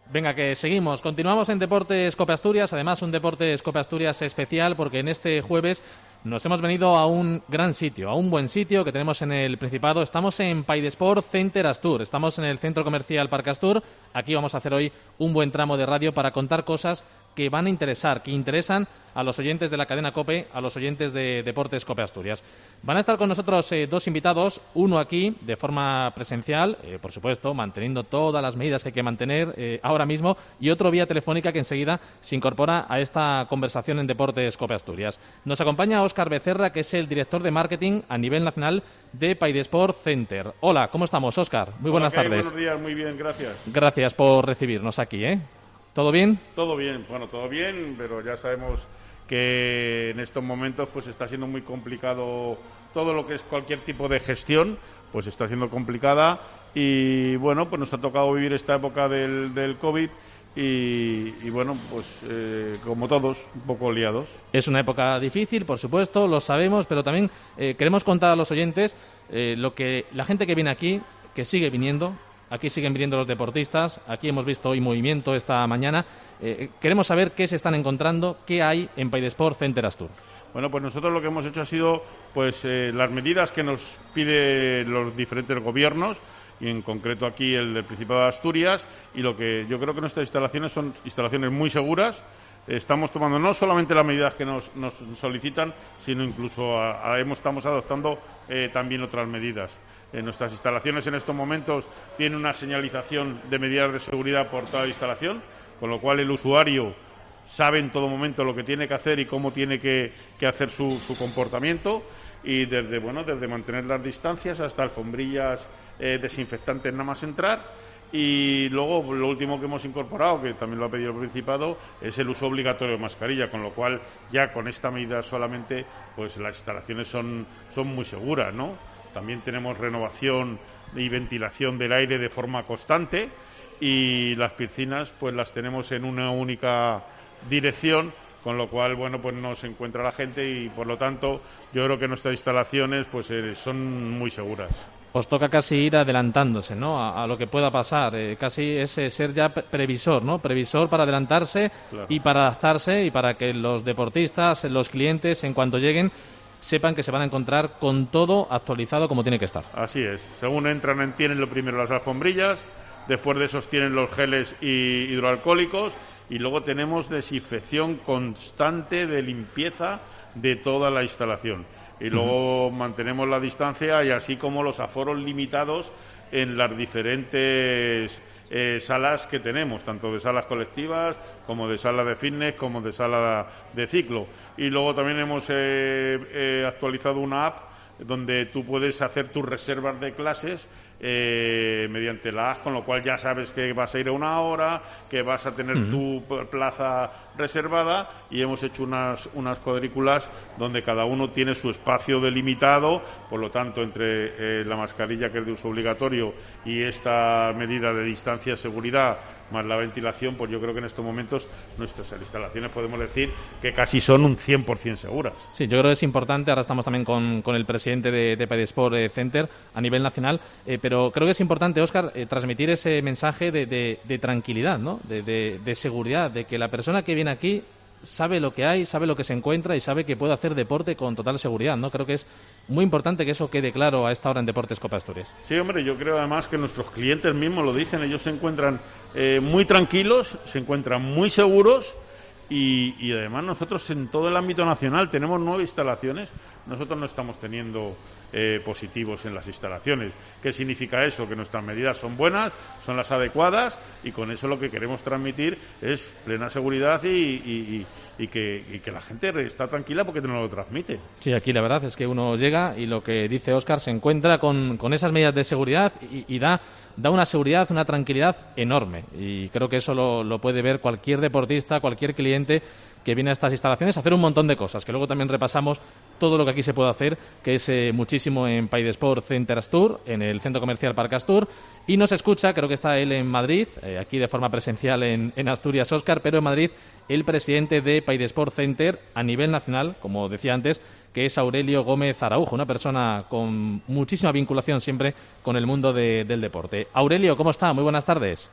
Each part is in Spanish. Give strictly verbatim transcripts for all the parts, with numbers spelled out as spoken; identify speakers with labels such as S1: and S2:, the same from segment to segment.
S1: Venga, que seguimos. Continuamos en Deportes Cope Asturias, además un Deportes Cope Asturias especial porque en este jueves nos hemos venido a un gran sitio, a un buen sitio que tenemos en el Principado. Estamos en Paidesport Center Astur, estamos en el Centro Comercial Parque Astur. Aquí vamos a hacer hoy un buen tramo de radio para contar cosas que van a interesar, que interesan a los oyentes de la cadena COPE, a los oyentes de Deportes Cope Asturias. Van a estar con nosotros eh, dos invitados, uno aquí de forma presencial, eh, por supuesto, manteniendo todas las medidas que hay que mantener eh, ahora mismo, y otro vía telefónica que enseguida se incorpora a esta conversación en Deportes Cope Asturias. Nos acompaña Óscar Becerra, que es el director de marketing a nivel nacional de Paidesport Center. Hola, ¿cómo estamos, Óscar? Muy buenas
S2: Hola,
S1: tardes.
S2: Buenos días, muy bien, gracias.
S1: Gracias por recibirnos aquí, ¿eh? ¿Todo bien?
S2: Todo bien, bueno, todo bien, pero ya sabemos que en estos momentos pues está siendo muy complicado todo lo que es cualquier tipo de gestión, pues está siendo complicada y bueno, pues nos ha tocado vivir esta época del, del COVID y, y bueno, pues eh, como todos, un poco liados.
S1: Es una época difícil, por supuesto, lo sabemos, pero también eh, queremos contar a los oyentes eh, lo que la gente que viene aquí, que sigue viniendo. Aquí siguen viniendo los deportistas, aquí hemos visto hoy movimiento esta mañana. Eh, queremos saber qué se están encontrando, qué hay en Paidesport Center Astur.
S2: Bueno, pues nosotros lo que hemos hecho ha sido pues eh, las medidas que nos piden los diferentes gobiernos, y en concreto aquí el del Principado de Asturias, y lo que yo creo que nuestras instalaciones son instalaciones muy seguras. Estamos tomando no solamente las medidas que nos, nos solicitan, sino incluso a, a, hemos, estamos adoptando eh, también otras medidas. En nuestras instalaciones en estos momentos tienen una señalización de medidas de seguridad por toda la instalación, con lo cual el usuario sabe en todo momento lo que tiene que hacer y cómo tiene que, que hacer su, su comportamiento, y desde, bueno, desde mantener las distancias hasta alfombrillas eh, desinfectantes nada más entrar. Y luego lo último que hemos incorporado, que también lo ha pedido el Principado, es el uso obligatorio de mascarilla, con lo cual ya con esta medida solamente pues las instalaciones son, son muy seguras, ¿no? También tenemos renovación y ventilación del aire de forma constante, y las piscinas pues las tenemos en una única dirección, con lo cual bueno, pues no se encuentra la gente y por lo tanto yo creo que nuestras instalaciones pues eh, son muy seguras.
S1: Os toca casi ir adelantándose, ¿no?, a, a lo que pueda pasar. Eh, casi es eh, ser ya previsor, ¿no? Previsor para adelantarse, claro, y para adaptarse, y para que los deportistas, los clientes, en cuanto lleguen, sepan que se van a encontrar con todo actualizado como tiene que estar.
S2: Así es. Según entran, tienen lo primero las alfombrillas, después de esos tienen los geles y hidroalcohólicos, y luego tenemos desinfección constante de limpieza de toda la instalación. Y luego uh-huh. mantenemos la distancia, y así como los aforos limitados en las diferentes eh, salas que tenemos, tanto de salas colectivas como de salas de fitness, como de sala de ciclo. Y luego también hemos eh, eh, actualizado una app donde tú puedes hacer tus reservas de clases eh, mediante la app, con lo cual ya sabes que vas a ir a una hora, que vas a tener uh-huh. tu plaza reservada, y hemos hecho unas, unas cuadrículas donde cada uno tiene su espacio delimitado. Por lo tanto, entre eh, la mascarilla, que es de uso obligatorio, y esta medida de distancia de seguridad más la ventilación, pues yo creo que en estos momentos nuestras instalaciones podemos decir que casi son un cien por ciento seguras.
S1: Sí, yo creo que es importante. Ahora estamos también con, con el presidente de, de Paidesport Center a nivel nacional, eh, pero creo que es importante, Óscar, eh, transmitir ese mensaje de, de, de tranquilidad, ¿no?, de, de, de seguridad, de que la persona que viene aquí sabe lo que hay, sabe lo que se encuentra y sabe que puede hacer deporte con total seguridad, ¿no? Creo que es muy importante que eso quede claro a esta hora en Deportes Cope Asturias.
S2: Sí, hombre, yo creo además que nuestros clientes mismos lo dicen. Ellos se encuentran eh, muy tranquilos, se encuentran muy seguros, y, y además nosotros en todo el ámbito nacional tenemos nueve instalaciones. Nosotros no estamos teniendo eh, positivos en las instalaciones. ¿Qué significa eso? Que nuestras medidas son buenas, son las adecuadas, y con eso lo que queremos transmitir es plena seguridad y, y, y, y, que, y que la gente está tranquila porque nos lo transmite.
S1: Sí, aquí la verdad es que uno llega y lo que dice Óscar, se encuentra con, con esas medidas de seguridad y, y da, da una seguridad, una tranquilidad enorme, y creo que eso lo, lo puede ver cualquier deportista, cualquier cliente que viene a estas instalaciones a hacer un montón de cosas, que luego también repasamos todo lo que aquí se puede hacer, que es eh, muchísimo en Paidesport Center Astur, en el Centro Comercial Parque Astur, y nos escucha, creo que está él en Madrid, eh, aquí de forma presencial en, en Asturias, Óscar, pero en Madrid, el presidente de Paidesport Center a nivel nacional, como decía antes, que es Aurelio Gómez Araujo, una persona con muchísima vinculación siempre con el mundo de, del deporte. Aurelio, ¿cómo está? Muy buenas tardes.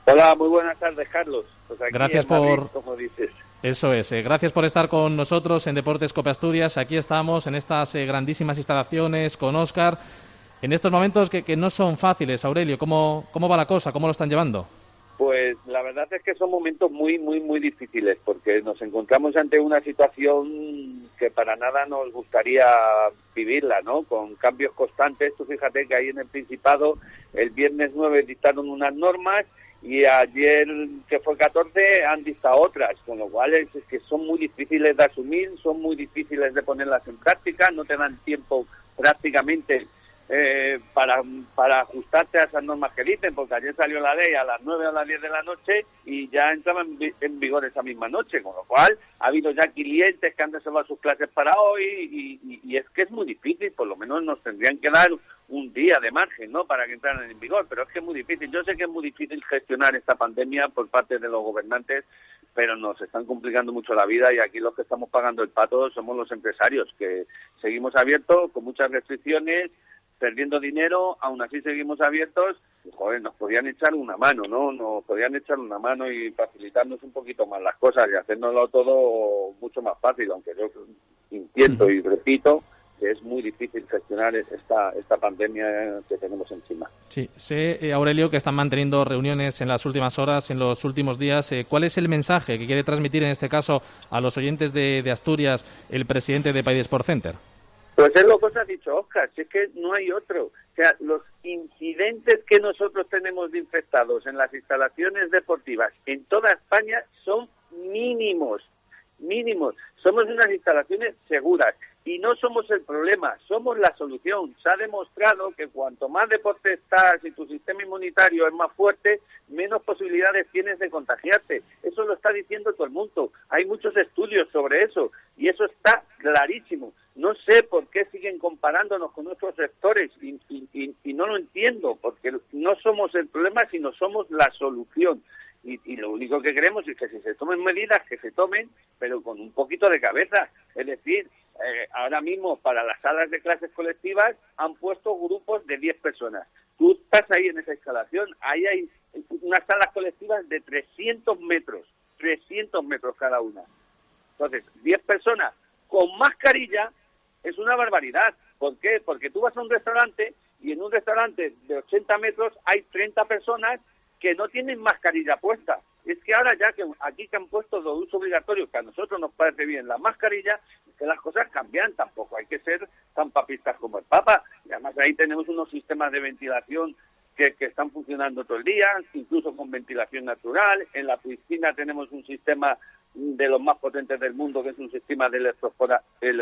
S3: Hola, muy buenas tardes, Carlos. Pues aquí
S1: Gracias
S3: en Madrid,
S1: por...
S3: como dices.
S1: Eso es, eh, gracias por estar con nosotros en Deportes Cope Asturias. Aquí estamos en estas eh, grandísimas instalaciones con Óscar, en estos momentos que, que no son fáciles. Aurelio, ¿cómo, ¿cómo va la cosa? ¿Cómo lo están llevando?
S3: Pues la verdad es que son momentos muy, muy, muy difíciles, porque nos encontramos ante una situación que para nada nos gustaría vivirla, ¿no? Con cambios constantes. Tú fíjate que ahí en el Principado el viernes nueve dictaron unas normas y ayer, que fue catorce, han dictado otras, con lo cual es, es que son muy difíciles de asumir, son muy difíciles de ponerlas en práctica, no te dan tiempo prácticamente eh, para, para ajustarte a esas normas que dicen, porque ayer salió la ley a las nueve o a las diez de la noche y ya entraba en, en vigor esa misma noche, con lo cual ha habido ya clientes que han reservado sus clases para hoy y, y, y es que es muy difícil, por lo menos nos tendrían que dar un día de margen, ¿no?, para que entraran en vigor, pero es que es muy difícil. Yo sé que es muy difícil gestionar esta pandemia por parte de los gobernantes, pero nos están complicando mucho la vida y aquí los que estamos pagando el pato somos los empresarios, que seguimos abiertos con muchas restricciones, perdiendo dinero, aún así seguimos abiertos. Joder, nos podían echar una mano, ¿no? Nos podían echar una mano y facilitarnos un poquito más las cosas y hacérnoslo todo mucho más fácil, aunque yo entiendo y repito que es muy difícil gestionar esta esta pandemia que tenemos encima.
S1: Sí, sé, eh, Aurelio, que están manteniendo reuniones en las últimas horas, en los últimos días. Eh, ¿Cuál es el mensaje que quiere transmitir en este caso a los oyentes de, de Asturias el presidente de Paide Sport Center?
S3: Pues es lo que os ha dicho Óscar, si es que no hay otro. O sea, los incidentes que nosotros tenemos de infectados en las instalaciones deportivas en toda España son mínimos, mínimos. Somos unas instalaciones seguras y no somos el problema, somos la solución. Se ha demostrado que cuanto más deporte estás y tu sistema inmunitario es más fuerte, menos posibilidades tienes de contagiarte. Eso lo está diciendo todo el mundo. Hay muchos estudios sobre eso y eso está clarísimo. No sé por qué siguen comparándonos con otros sectores y, y, y, y no lo entiendo, porque no somos el problema, sino somos la solución. Y, y lo único que queremos es que si se tomen medidas, que se tomen, pero con un poquito de cabeza. Es decir, eh, ahora mismo para las salas de clases colectivas han puesto grupos de diez personas. Tú estás ahí en esa instalación, ahí hay unas salas colectivas de trescientos metros, trescientos metros cada una. Entonces, diez personas con mascarilla es una barbaridad. ¿Por qué? Porque tú vas a un restaurante y en un restaurante de ochenta metros hay treinta personas que no tienen mascarilla puesta. Es que ahora ya que aquí que han puesto de uso obligatorio, que a nosotros nos parece bien la mascarilla, que las cosas cambian, tampoco hay que ser tan papistas como el Papa. Y además ahí tenemos unos sistemas de ventilación que, que están funcionando todo el día, incluso con ventilación natural. En la piscina tenemos un sistema de los más potentes del mundo, que es un sistema de electropora,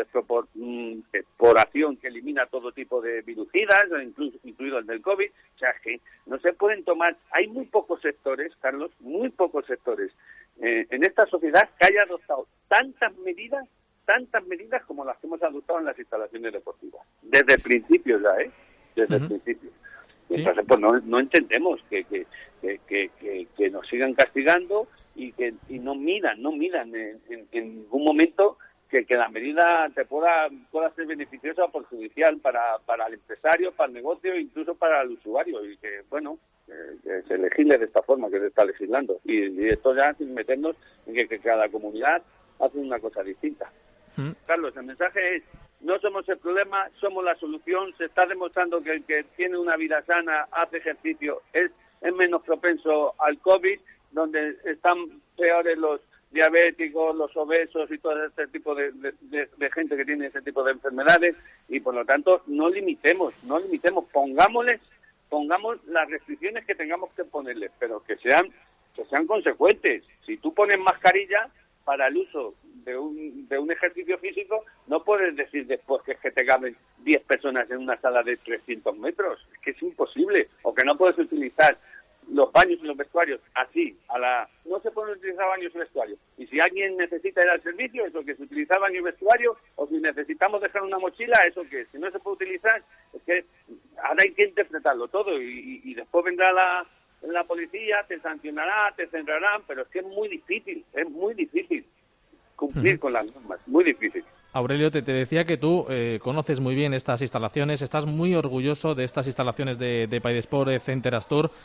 S3: electroporación que elimina todo tipo de virucidas, incluso, incluido el del COVID. O sea, que no se pueden tomar... Hay muy pocos sectores, Carlos, muy pocos sectores eh, en esta sociedad que haya adoptado tantas medidas, tantas medidas como las que hemos adoptado en las instalaciones deportivas. Desde el principio ya, ¿eh? Desde uh-huh. el principio. ¿Sí? Entonces, pues no, no entendemos que, que, que, que, que, que nos sigan castigando y que y no miran, no miran en, en, en ningún momento que, que la medida te pueda pueda ser beneficiosa o perjudicial para, para el empresario, para el negocio e incluso para el usuario, y que, bueno, eh, que se legisle de esta forma que se está legislando. Y, y esto ya sin meternos en que, que cada comunidad hace una cosa distinta. ¿Mm? Carlos, el mensaje es: no somos el problema, somos la solución. Se está demostrando que el que tiene una vida sana, hace ejercicio, es, es menos propenso al COVID, donde están peores los diabéticos, los obesos y todo este tipo de, de, de, de gente que tiene ese tipo de enfermedades, y por lo tanto no limitemos, no limitemos, pongámosles, pongamos las restricciones que tengamos que ponerles, pero que sean, que sean consecuentes. Si tú pones mascarilla para el uso de un, de un ejercicio físico, no puedes decir después que es que te caben diez personas en una sala de trescientos metros, es que es imposible, o que no puedes utilizar los baños y los vestuarios así, a la no se pueden utilizar baños y vestuarios. Y si alguien necesita ir al servicio, eso que se utiliza baño y vestuario, o si necesitamos dejar una mochila, eso que si no se puede utilizar, es que ahora hay que interpretarlo todo y, y, y después vendrá la, la policía, te sancionará, te cerrarán, pero es que es muy difícil, es muy difícil cumplir uh-huh. con las normas, muy difícil.
S1: Aurelio, te, te decía que tú eh, conoces muy bien estas instalaciones, estás muy orgulloso de estas instalaciones de, de Paide Sport Center Astur.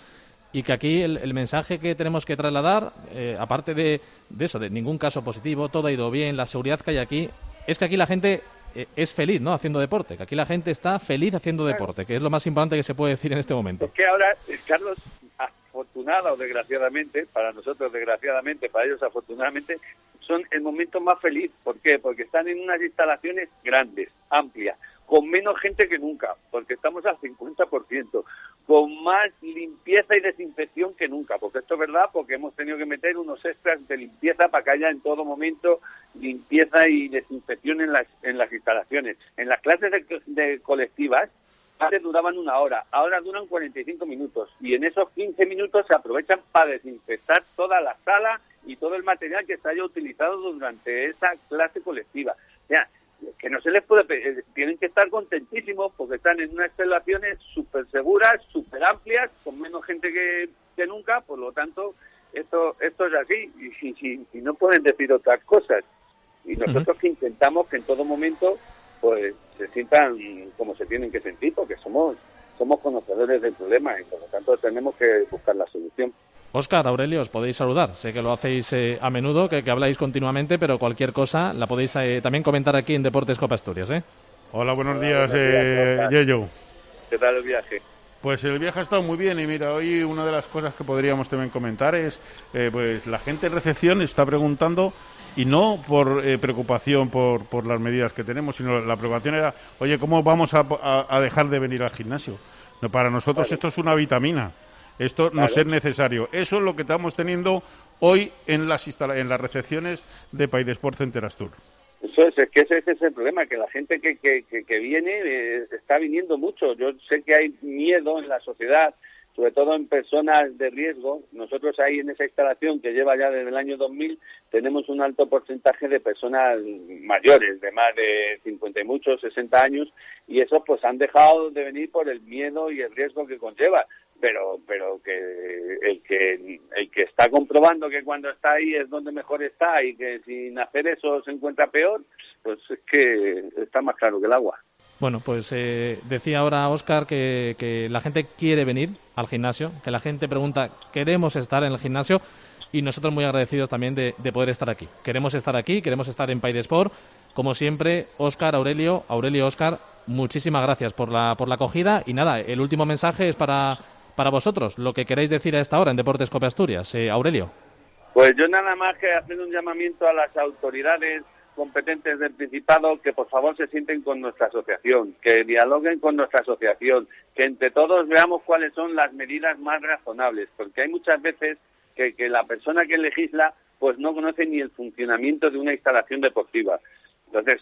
S1: y que aquí el, el mensaje que tenemos que trasladar, eh, aparte de, de eso, de ningún caso positivo, todo ha ido bien, la seguridad que hay aquí, es que aquí la gente eh, es feliz, ¿no?, haciendo deporte, que aquí la gente está feliz haciendo deporte, que es lo más importante que se puede decir en este momento.
S3: Es que ahora, Carlos, afortunada o desgraciadamente, para nosotros desgraciadamente, para ellos afortunadamente, son el momento más feliz. ¿Por qué? Porque están en unas instalaciones grandes, amplias, con menos gente que nunca, porque estamos al cincuenta por ciento, con más limpieza y desinfección que nunca, porque esto es verdad, porque hemos tenido que meter unos extras de limpieza para que haya en todo momento limpieza y desinfección en las, en las instalaciones. En las clases de, de colectivas, antes duraban una hora, ahora duran cuarenta y cinco minutos, y en esos quince minutos se aprovechan para desinfectar toda la sala y todo el material que se haya utilizado durante esa clase colectiva. O sea, que no se les puede pedir, tienen que estar contentísimos porque están en unas instalaciones súper seguras, súper amplias, con menos gente que, que nunca, por lo tanto, esto esto es así, y, y, y no pueden decir otras cosas. Y nosotros uh-huh. que intentamos que en todo momento pues se sientan como se tienen que sentir, porque somos somos conocedores del problema y por lo tanto tenemos que buscar la solución.
S1: Óscar, Aurelio, os podéis saludar. Sé que lo hacéis eh, a menudo, que, que habláis continuamente, pero cualquier cosa la podéis eh, también comentar aquí en Deportes Copa Asturias, ¿eh?
S2: Hola, buenos Hola, días, eh, Yeyo.
S3: ¿Qué tal el viaje?
S2: Pues el viaje ha estado muy bien y mira, hoy una de las cosas que podríamos también comentar es, eh, pues la gente en recepción está preguntando, y no por eh, preocupación por, por las medidas que tenemos, sino la preocupación era, oye, ¿cómo vamos a, a, a dejar de venir al gimnasio? No, para nosotros vale. Esto es una vitamina. Esto no claro. es necesario. Eso es lo que estamos teniendo hoy en las instala- en las recepciones de PaideSport Center Astur.
S3: Eso es, es que ese, ese es el problema, que la gente que, que, que, que viene eh, está viniendo mucho. Yo sé que hay miedo en la sociedad, sobre todo en personas de riesgo. Nosotros ahí en esa instalación que lleva ya desde el año dos mil tenemos un alto porcentaje de personas mayores, de más de cincuenta y muchos, sesenta años, y esos pues han dejado de venir por el miedo y el riesgo que conlleva. Pero pero que el que el que está comprobando que cuando está ahí es donde mejor está y que sin hacer eso se encuentra peor, pues es que está más claro que el agua.
S1: Bueno, pues eh, decía ahora Óscar que, que la gente quiere venir al gimnasio, que la gente pregunta, queremos estar en el gimnasio, y nosotros muy agradecidos también de, de poder estar aquí. Queremos estar aquí, queremos estar en PaideSport. Como siempre, Óscar, Aurelio, Aurelio, Óscar, muchísimas gracias por la, por la acogida. Y nada, el último mensaje es para... para vosotros, lo que queréis decir a esta hora en Deportes Copa Asturias. Eh, Aurelio.
S3: Pues yo nada más que hacer un llamamiento a las autoridades competentes del Principado que por favor se sienten con nuestra asociación, que dialoguen con nuestra asociación, que entre todos veamos cuáles son las medidas más razonables, porque hay muchas veces que, que la persona que legisla pues no conoce ni el funcionamiento de una instalación deportiva. Entonces,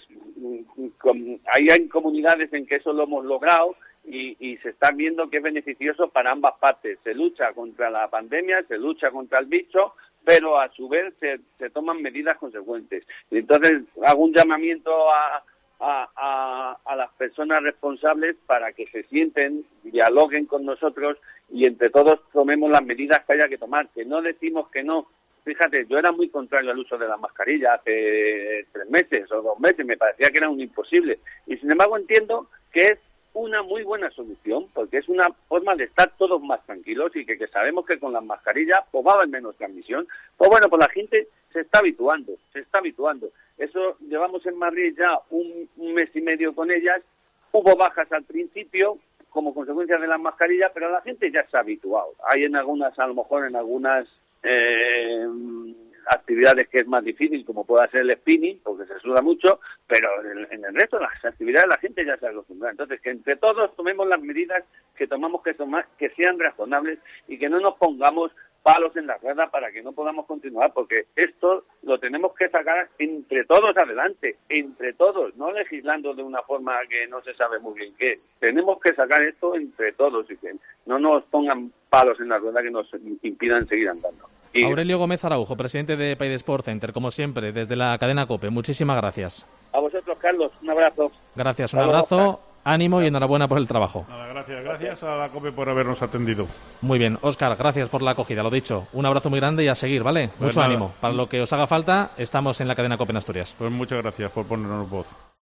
S3: ahí hay comunidades en que eso lo hemos logrado y, y se está viendo que es beneficioso para ambas partes. Se lucha contra la pandemia, se lucha contra el bicho, pero a su vez se, se toman medidas consecuentes. Y entonces hago un llamamiento a, a, a, a las personas responsables para que se sienten, dialoguen con nosotros y entre todos tomemos las medidas que haya que tomar, que no decimos que no. Fíjate, yo era muy contrario al uso de la mascarilla hace tres meses o dos meses, me parecía que era un imposible. Y sin embargo entiendo que es una muy buena solución, porque es una forma de estar todos más tranquilos y que, que sabemos que con las mascarillas pues va a haber menos transmisión. Pues bueno, pues la gente se está habituando, se está habituando. Eso llevamos en Madrid ya un, un mes y medio con ellas. Hubo bajas al principio como consecuencia de las mascarillas, pero la gente ya se ha habituado. Hay en algunas, a lo mejor en algunas eh, actividades que es más difícil, como pueda ser el spinning, porque se suda mucho, pero en, en el resto de las actividades la gente ya se acostumbra. Entonces, que entre todos tomemos las medidas que tomamos que, tomar, que sean razonables y que no nos pongamos palos en la rueda para que no podamos continuar, porque esto lo tenemos que sacar entre todos adelante, entre todos, no legislando de una forma que no se sabe muy bien qué. Tenemos que sacar esto entre todos y que no nos pongan palos en la rueda que nos impidan seguir andando. Y...
S1: Aurelio Gómez Araujo, presidente de PaideSport Center, como siempre, desde la cadena COPE. Muchísimas gracias.
S3: A vosotros, Carlos, un abrazo.
S1: Gracias, un abrazo, ánimo y enhorabuena por el trabajo.
S2: Nada, gracias, gracias a la COPE por habernos atendido.
S1: Muy bien, Óscar, gracias por la acogida, lo dicho. Un abrazo muy grande y a seguir, ¿vale? Pues Mucho nada. ánimo. Para lo que os haga falta, estamos en la cadena COPE en Asturias.
S2: Pues muchas gracias por ponernos voz.